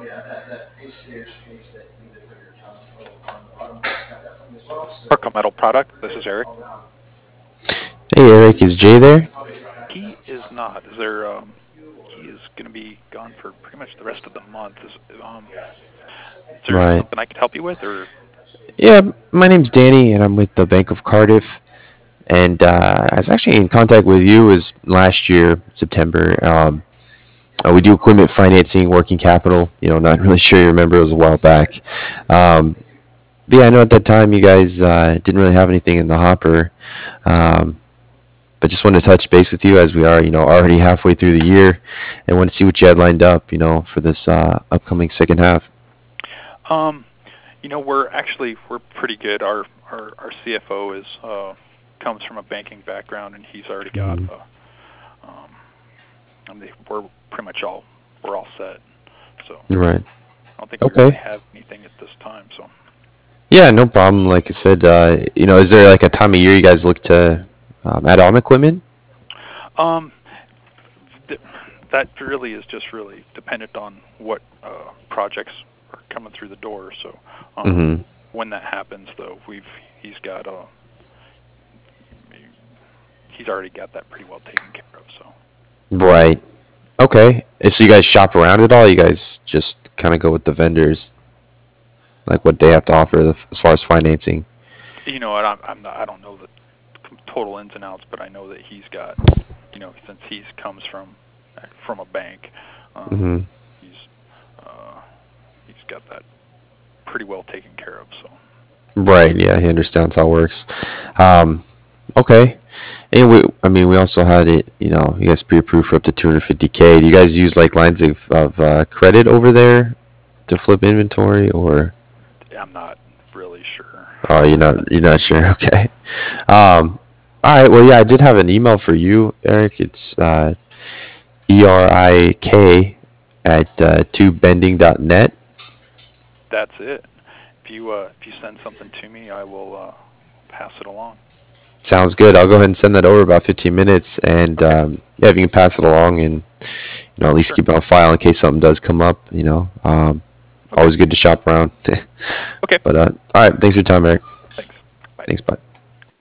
Arco Metal Product. This is Eric. Hey Eric, is Jay there? He is not. Is there? He is going to be gone for pretty much the rest of the month. Is there Right. something I could help you with, or? Yeah, my name's Danny, and I'm with the Bank of Cardiff. And I was actually in contact with you was last year, September. We do equipment financing, working capital. Not really sure you remember. It was a while back. Um, but yeah, I know at that time you guys didn't really have anything in the hopper. Um, but just wanted to touch base with you as we are, already halfway through the year, and want to see what you had lined up, for this upcoming second half. Um, we're pretty good. Our CFO is comes from a banking background, and he's already got. Mhm. We're pretty much we're all set. So Right. I don't think we really Okay. have anything at this time. So. Yeah, no problem. Like I said, is there like a time of year you guys look to add on equipment? Um, th- that really is just really dependent on what projects are coming through the door. So Mm-hmm. when that happens, though, he's got he's already got that pretty well taken care of. So Right. Okay. So you guys shop around at all? You guys just kind of go with the vendors, like what they have to offer as far as financing? what I'm not, I don't know the total ins and outs, but I know that he's got since he's comes from a bank, um, Mm-hmm. he's uh, he's got that pretty well taken care of. So. Right. Yeah, he understands how it works. Um, okay. And we also had it. You guys pre-approved for up to 250K. Do you guys use like lines of credit over there to flip inventory, or I'm not really sure. oh, you're not sure? Okay. All right. Well, yeah, I did have an email for you, Eric. It's ERIK at tubebending.net. That's it. If you send something to me, I will pass it along. Sounds good. I'll go ahead and send that over about 15 minutes, and Okay. yeah, if you can pass it along, and at least Sure. keep it on file in case something does come up. Okay. Always good to shop around. Okay. But all right. Thanks for your time, Eric. Thanks. Bye. Thanks. Bye.